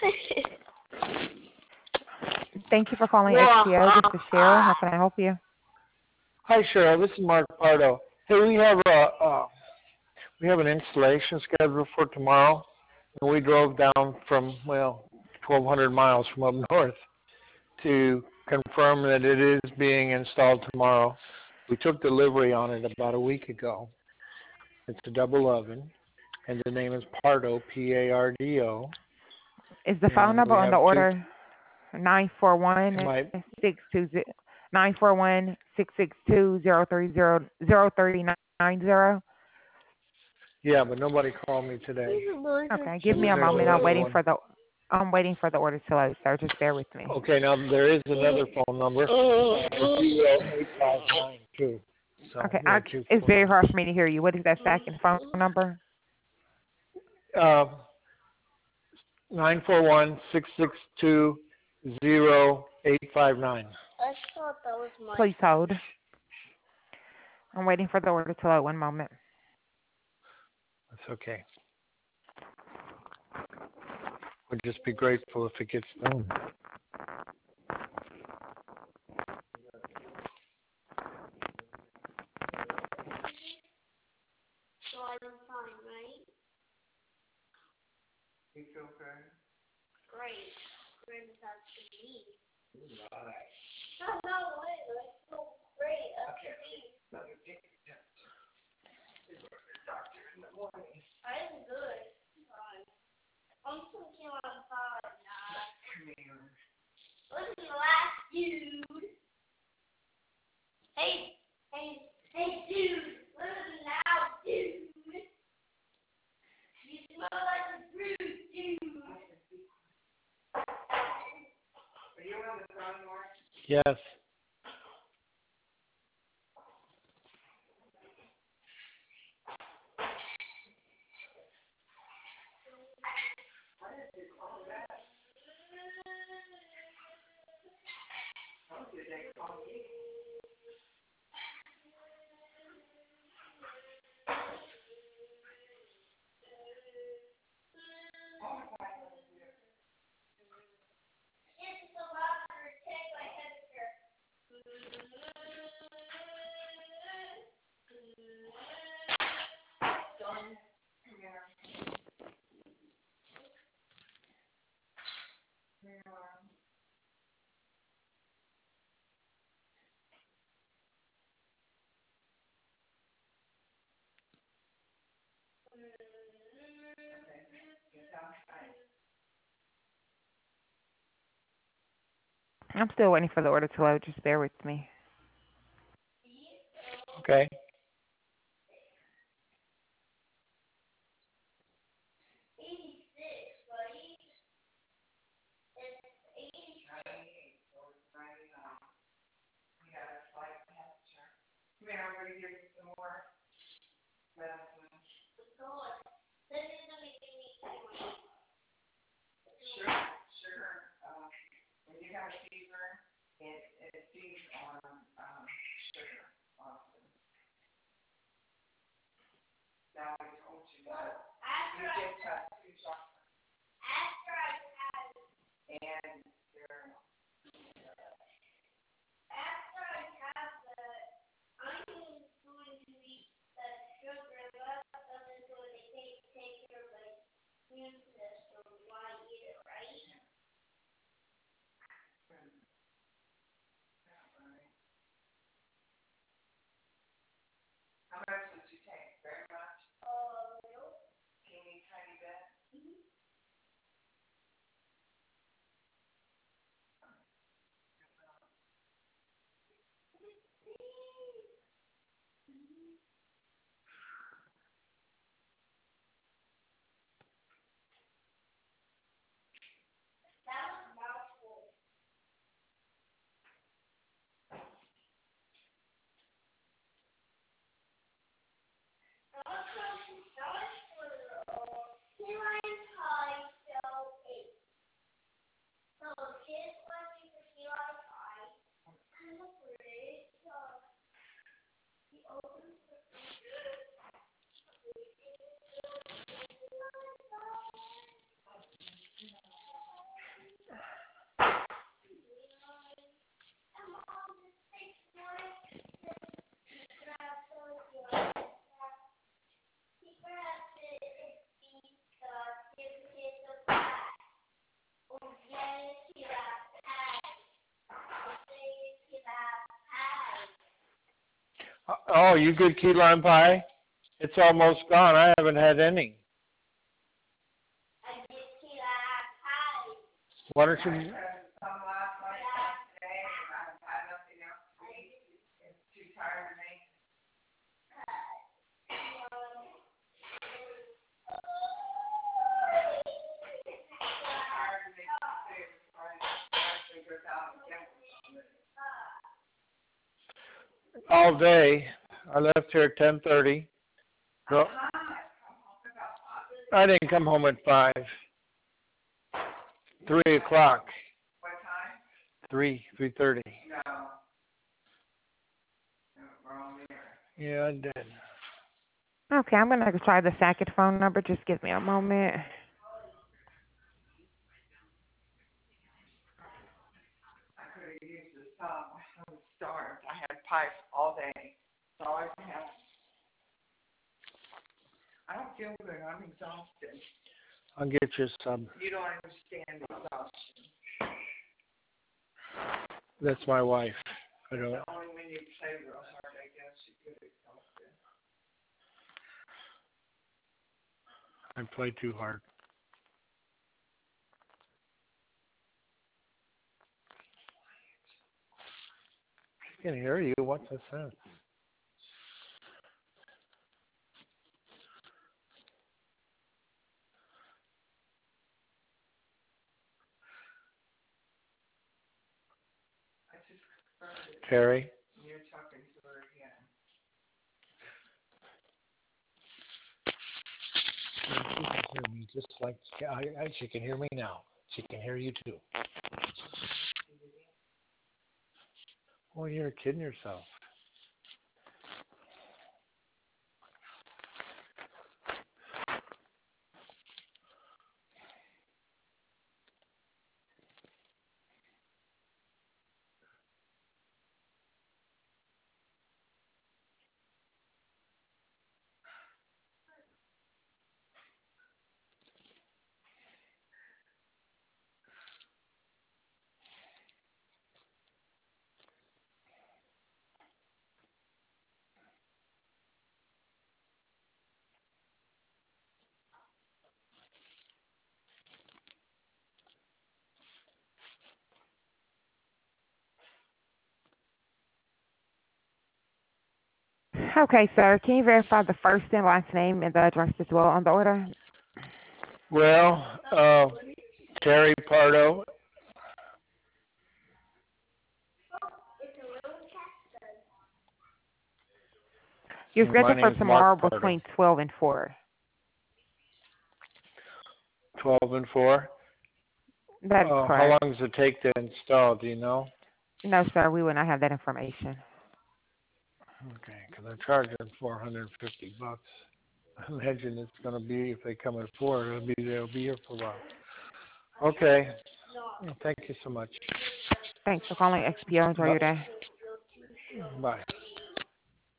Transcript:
Thank you for calling XPO. This is Cheryl. How can I help you? Hi, Cheryl. This is Mark Pardo. Hey, we have an installation scheduled for tomorrow, and we drove down from 1,200 miles from up north to confirm that it is being installed tomorrow. We took delivery on it about a week ago. It's a double oven, and the name is Pardo, P-A-R-D-O. Is the phone And number we on the have two. order 941 Am I? 620 941 662 03090? Yeah, but nobody called me today. Okay, give And me a there's moment. another one. I'm waiting for the order to load, sir. Just bear with me. Okay, now there is another phone number. It's 859 too. So Okay, we have two it's phone very hard numbers. for me to hear you. What is that second phone number? 941 I thought that was my. Please hold. I'm waiting for the order to load. One moment. That's okay. We'd just be grateful if it gets done. So I'm fine, right? It's okay. Great. Great as that's to me. Right. No way. That's so great. That's to me. Let me take the temperature. Doctor in the morning. I'm good. Fine. I'm thinking on fire now. Come here. Look at the last dude. Hey, dude. Look at me now, dude. You smell like a brute, dude. Are you on the phone, Mark? Yes. It's so loud for a take my temperature. Done. Come here. I'm still waiting for the order to load. Just bear with me. Okay. Come here, I'm going to give you some more medicine. Sugar. When you have a fever, it feeds on sugar often. Now I told you that. You get two chocolates. After I had And they're After I have that, I'm going to eat that sugar left, and then going to take your like immune system while I eat it, right? How much did you take? Very much? No. Teeny tiny bit? Mm-hmm. That was a mouthful. That was for key lime pie, cell 8. So kids watching the key lime pie, kind of pretty. He opens the Oh, you good key lime pie? It's almost gone. I haven't had any. I did key lime pie. Why don't you? Some last night, today, and I've had nothing else to eat. It's too tired to make. Tired to make food, so I actually go down and get it. All day. I left here at 10:30. No, I didn't come home at 5. 3 o'clock. What time? 3:30. No. No, wrong there. Yeah, I did. Okay, I'm going to try the Sackett phone number. Just give me a moment. I could have used the sub. I was starved. I had pipe all day. That's all I had. I don't feel good. I'm exhausted. I'll get you some. You don't understand exhaustion. That's my wife. I don't. Only when you play real hard, I guess, you get exhausted. I play too hard. I can hear you. What's the sense? I just confirmed it. Terry? You're talking to her again. She can hear me just like she can hear me now. She can hear you too. Oh, you're kidding yourself. Okay, sir. Can you verify the first and last name and the address as well on the order? Well, Terry Pardo. It's a little Casper. You're My scheduled for name's tomorrow Mark Pardo. between 12 and 4. 12 and 4. That is How correct. long does it take to install? Do you know? No, sir. We will not have that information. Okay, because I'm charging $450. I imagine it's going to be, if they come at 4, they'll be here for a while. Okay. Well, thank you so much. Thanks for calling XPO. Enjoy your day. Bye.